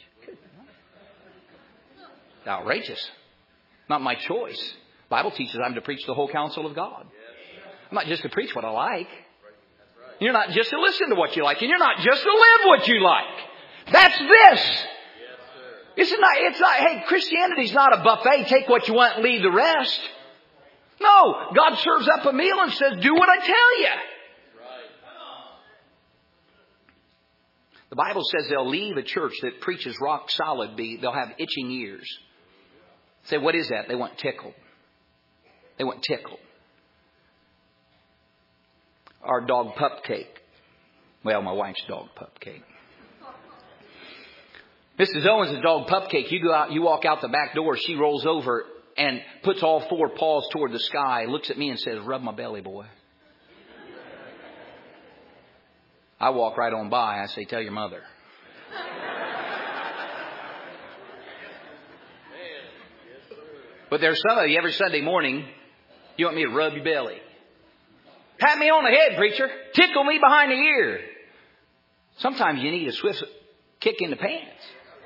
It's outrageous. Not my choice. The Bible teaches I'm to preach the whole counsel of God. I'm not just to preach what I like. You're not just to listen to what you like. And you're not just to live what you like. That's this. It's not, it's not, hey, Christianity's not a buffet. Take what you want and leave the rest. No. God serves up a meal and says, do what I tell you. The Bible says they'll leave a church that preaches rock solid. Be They'll have itching ears. Say, what is that? They want tickled. They want tickled. Our dog pup cake. Well, my wife's dog pup cake. Missus Owens' dog pup cake. You go out, you walk out the back door. She rolls over and puts all four paws toward the sky. Looks at me and says, rub my belly, boy. I walk right on by. I say, tell your mother. But there's some of you every Sunday morning, you want me to rub your belly. Pat me on the head, preacher. Tickle me behind the ear. Sometimes you need a swift kick in the pants.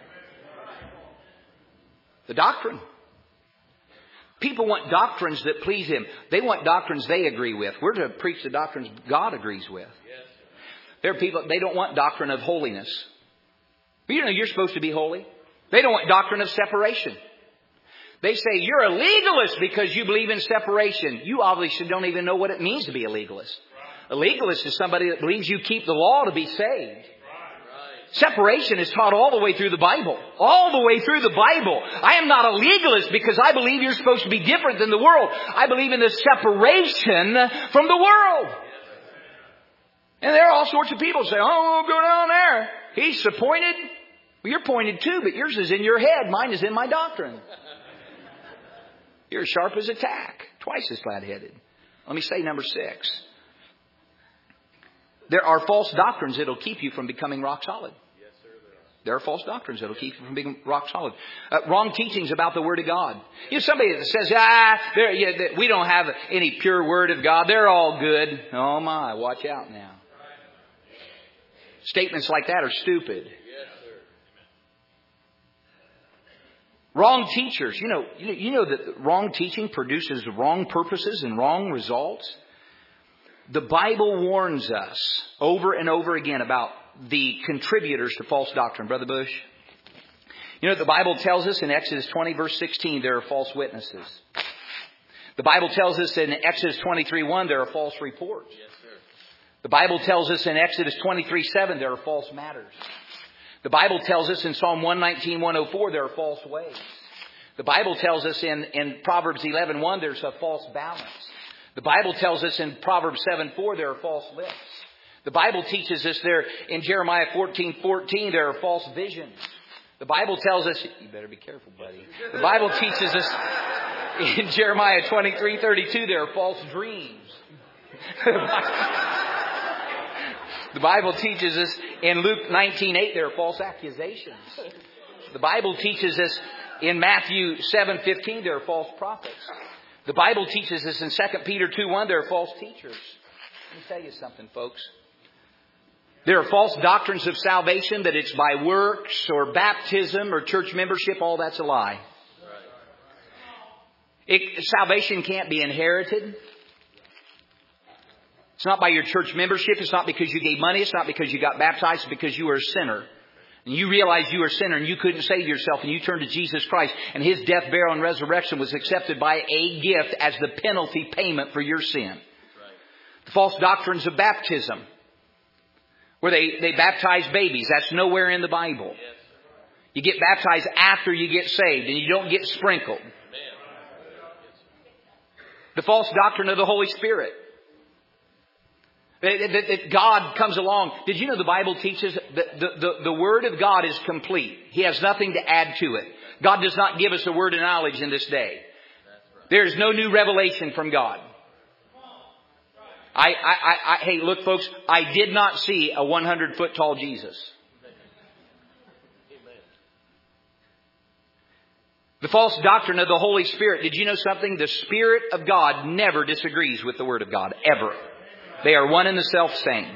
The doctrine. People want doctrines that please Him. They want doctrines they agree with. We're to preach the doctrines God agrees with. There are people, they don't want doctrine of holiness. You know, you're supposed to be holy. They don't want doctrine of separation. They say you're a legalist because you believe in separation. You obviously don't even know what it means to be a legalist. A legalist is somebody that believes you keep the law to be saved. Separation is taught all the way through the Bible. All the way through the Bible. I am not a legalist because I believe you're supposed to be different than the world. I believe in the separation from the world. And there are all sorts of people who say, oh, we'll go down there. He's appointed. Well, you're pointed too, but yours is in your head. Mine is in my doctrine. You're as sharp as a tack. Twice as flat-headed. Let me say number six. There are false doctrines that will keep you from becoming rock solid. Yes, sir, there are. There are false doctrines that will keep you from being rock solid. Uh, wrong teachings about the Word of God. You know, somebody that says, ah, yeah, we don't have any pure Word of God. They're all good. Oh my, watch out now. Statements like that are stupid. Yes, sir. Wrong teachers. You know, you know, you know that wrong teaching produces wrong purposes and wrong results. The Bible warns us over and over again about the contributors to false doctrine. Brother Bush? You know, the Bible tells us in Exodus twenty, verse sixteen, there are false witnesses. The Bible tells us in Exodus twenty-three, one, there are false reports. Yes, sir. The Bible tells us in Exodus twenty-three, seven, there are false matters. The Bible tells us in Psalm one nineteen, one oh four, there are false ways. The Bible tells us in, in Proverbs eleven, one, there's a false balance. The Bible tells us in Proverbs seven, four, there are false lips. The Bible teaches us there in Jeremiah fourteen, fourteen, there are false visions. The Bible tells us, you better be careful, buddy. The Bible teaches us in Jeremiah twenty-three, thirty-two, there are false dreams. The Bible teaches us in Luke nineteen, eight, there are false accusations. The Bible teaches us in Matthew seven, fifteen, there are false prophets. The Bible teaches us in Second Peter two, one, there are false teachers. Let me tell you something, folks. There are false doctrines of salvation, that it's by works or baptism or church membership. All that's a lie. It, salvation can't be inherited. It's not by your church membership. It's not because you gave money. It's not because you got baptized. It's because you are a sinner. And you realized you were a sinner and you couldn't save yourself, and you turned to Jesus Christ, and His death, burial, and resurrection was accepted by a gift as the penalty payment for your sin. Right. The false doctrines of baptism, where they, they baptize babies. That's nowhere in the Bible. Yes. You get baptized after you get saved, and you don't get sprinkled. Amen. The false doctrine of the Holy Spirit. That, that, that God comes along. Did you know the Bible teaches that the, the, the Word of God is complete? He has nothing to add to it. God does not give us a word of knowledge in this day. There is no new revelation from God. I, I, I, I, hey, look, folks, I did not see a one hundred foot tall Jesus. The false doctrine of the Holy Spirit. Did you know something? The Spirit of God never disagrees with the Word of God, ever. They are one and the self same.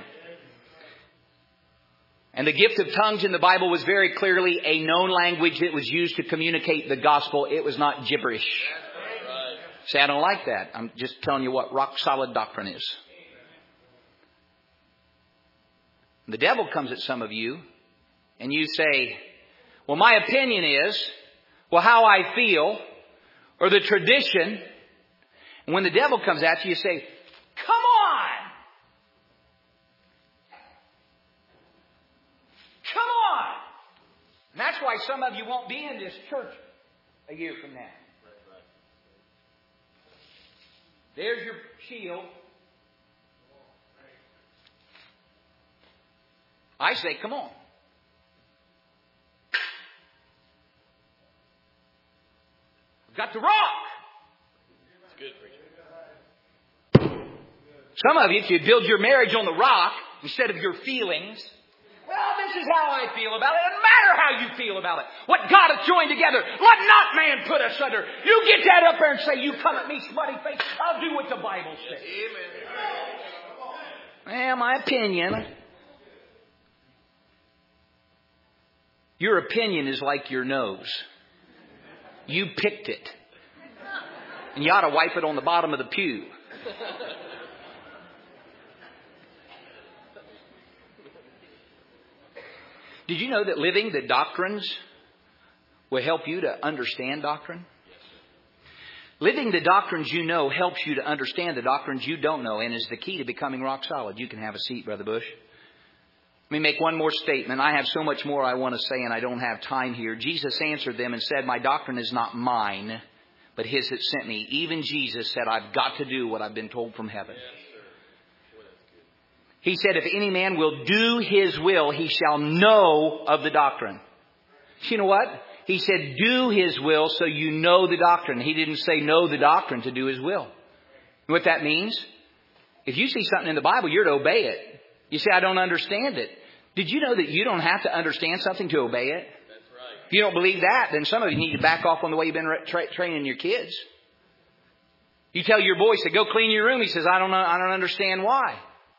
And the gift of tongues in the Bible was very clearly a known language that was used to communicate the gospel. It was not gibberish. Say, I don't like that. I'm just telling you what rock solid doctrine is. The devil comes at some of you and you say, well, my opinion is, well, how I feel, or the tradition. And when the devil comes at you, you say, come on. Come on. And that's why some of you won't be in this church a year from now. There's your shield. I say, come on. I've got the rock. That's good, preacher. Some of you, if you build your marriage on the rock instead of your feelings, well, this this is how I feel about it. It doesn't matter how you feel about it. What God hath joined together, let not man put asunder. You get that up there and say, you come at me, smutty face. I'll do what the Bible says. Well, my opinion. Your opinion is like your nose. You picked it. And you ought to wipe it on the bottom of the pew. Did you know that living the doctrines will help you to understand doctrine? Living the doctrines you know helps you to understand the doctrines you don't know and is the key to becoming rock solid. You can have a seat, Brother Bush. Let me make one more statement. I have so much more I want to say and I don't have time here. Jesus answered them and said, my doctrine is not mine, but His that sent me. Even Jesus said, I've got to do what I've been told from heaven. He said, if any man will do His will, he shall know of the doctrine. You know what? He said, do His will so you know the doctrine. He didn't say know the doctrine to do His will. And what that means? If you see something in the Bible, you're to obey it. You say, I don't understand it. Did you know that you don't have to understand something to obey it? That's right. If you don't believe that, then some of you need to back off on the way you've been tra- training your kids. You tell your boy, say, go clean your room. He says, I don't know, I don't understand why.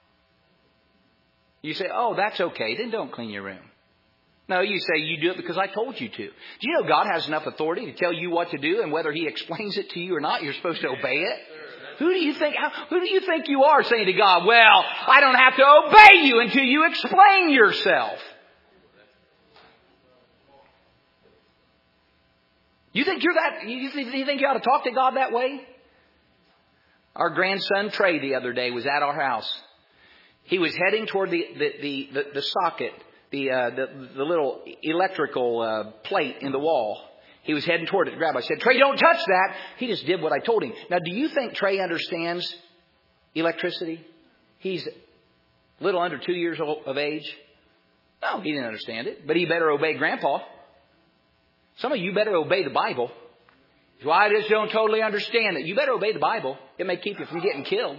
You say, oh, that's okay. Then don't clean your room. No, you say you do it because I told you to. Do you know God has enough authority to tell you what to do, and whether He explains it to you or not, you're supposed to obey it? Who do you think, who do you think you are saying to God, well, I don't have to obey you until you explain yourself? You think you're that, you think, you think you ought to talk to God that way? Our grandson Trey the other day was at our house. He was heading toward the, the, the, the, the socket, the, uh, the, the little electrical uh, plate in the wall. He was heading toward it to grab it. I said, Trey, don't touch that. He just did what I told him. Now, do you think Trey understands electricity? He's a little under two years old of age. No, he didn't understand it. But he better obey Grandpa. Some of you better obey the Bible. Well, I just don't totally understand it. You better obey the Bible. It may keep you from getting killed.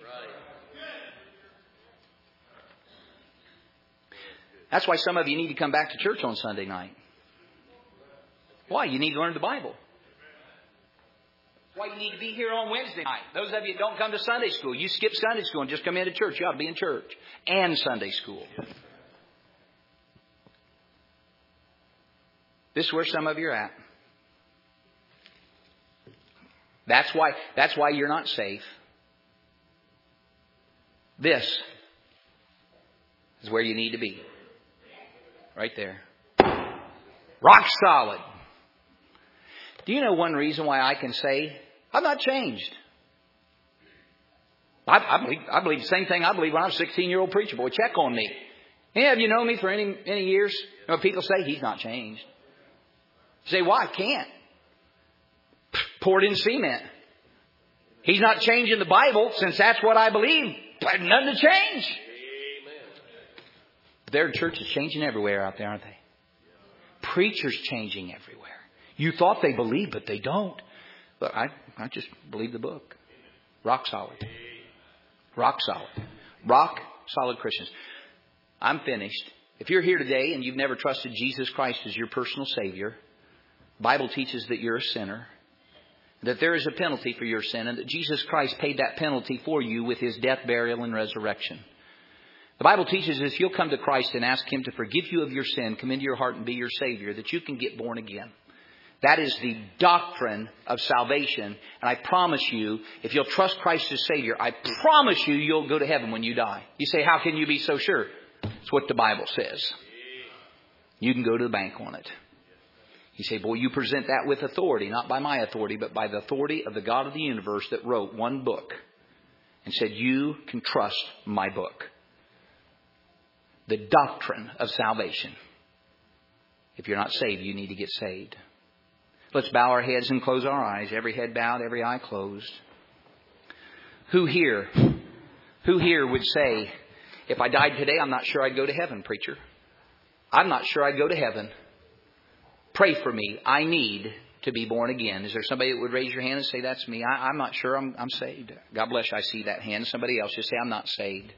That's why some of you need to come back to church on Sunday night. Why? You need to learn the Bible. Why you need to be here on Wednesday night. Those of you that don't come to Sunday school, you skip Sunday school and just come into church. You ought to be in church and Sunday school. This is where some of you are at. That's why, that's why you're not safe. This is where you need to be. Right there. Rock solid. Do you know one reason why I can say, I'm not changed? I, I believe I believe the same thing I believed when I was a sixteen-year-old preacher boy. Check on me. Hey, have you known me for any any years? You know, people say, he's not changed. You say, why? I can't. Poured in cement. He's not changing the Bible since that's what I believe. There's nothing to change. Their church is changing everywhere out there, aren't they? Preachers changing everywhere. You thought they believed, but they don't. But I, I just believe the book. Rock solid. Rock solid. Rock solid Christians. I'm finished. If you're here today and you've never trusted Jesus Christ as your personal Savior, the Bible teaches that you're a sinner, that there is a penalty for your sin, and that Jesus Christ paid that penalty for you with His death, burial, and resurrection. The Bible teaches if you'll come to Christ and ask Him to forgive you of your sin, come into your heart and be your Savior, that you can get born again. That is the doctrine of salvation. And I promise you, if you'll trust Christ as Savior, I promise you, you'll go to heaven when you die. You say, how can you be so sure? It's what the Bible says. You can go to the bank on it. You say, boy, you present that with authority, not by my authority, but by the authority of the God of the universe that wrote one book and said, you can trust my book. The doctrine of salvation. If you're not saved, you need to get saved. Let's bow our heads and close our eyes. Every head bowed, every eye closed. Who here, who here would say, if I died today, I'm not sure I'd go to heaven, preacher. I'm not sure I'd go to heaven. Pray for me. I need to be born again. Is there somebody that would raise your hand and say, that's me? I, I'm not sure I'm, I'm saved. God bless you. I see that hand. Somebody else just say, I'm not saved.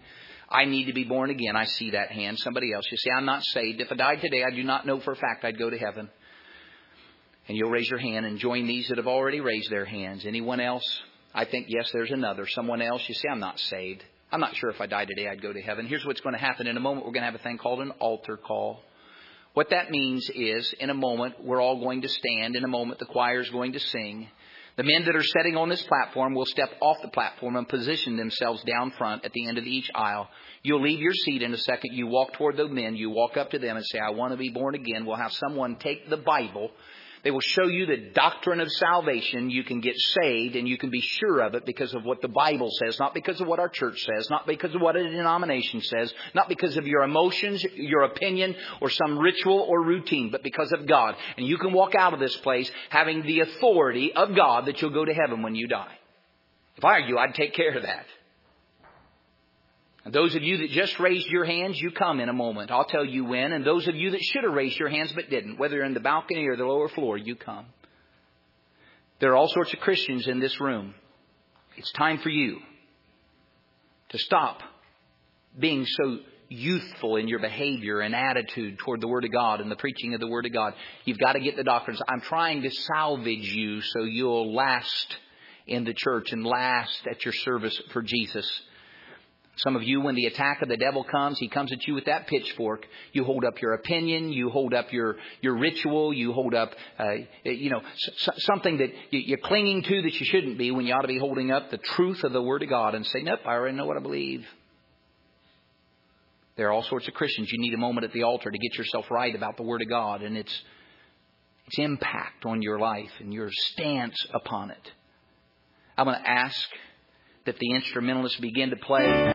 I need to be born again. I see that hand. Somebody else. You say, I'm not saved. If I died today, I do not know for a fact I'd go to heaven. And you'll raise your hand and join these that have already raised their hands. Anyone else? I think, yes, there's another. Someone else. You say, I'm not saved. I'm not sure if I died today, I'd go to heaven. Here's what's going to happen. In a moment, we're going to have a thing called an altar call. What that means is, in a moment, we're all going to stand. In a moment, the choir is going to sing. The men that are sitting on this platform will step off the platform and position themselves down front at the end of each aisle. You'll leave your seat in a second. You walk toward the men. You walk up to them and say, I want to be born again. We'll have someone take the Bible. They will show you the doctrine of salvation. You can get saved and you can be sure of it because of what the Bible says, not because of what our church says, not because of what a denomination says, not because of your emotions, your opinion, or some ritual or routine, but because of God. And you can walk out of this place having the authority of God that you'll go to heaven when you die. If I were you, I'd take care of that. And those of you that just raised your hands, you come in a moment. I'll tell you when. And those of you that should have raised your hands but didn't, whether you're in the balcony or the lower floor, you come. There are all sorts of Christians in this room. It's time for you to stop being so youthful in your behavior and attitude toward the Word of God and the preaching of the Word of God. You've got to get the doctrines. I'm trying to salvage you so you'll last in the church and last at your service for Jesus. Some of you, when the attack of the devil comes, he comes at you with that pitchfork. You hold up your opinion. You hold up your, your ritual. You hold up, uh, you know, s- something that you're clinging to that you shouldn't be when you ought to be holding up the truth of the Word of God and say, nope, I already know what I believe. There are all sorts of Christians. You need a moment at the altar to get yourself right about the Word of God and its, its impact on your life and your stance upon it. I'm going to ask that the instrumentalists begin to play.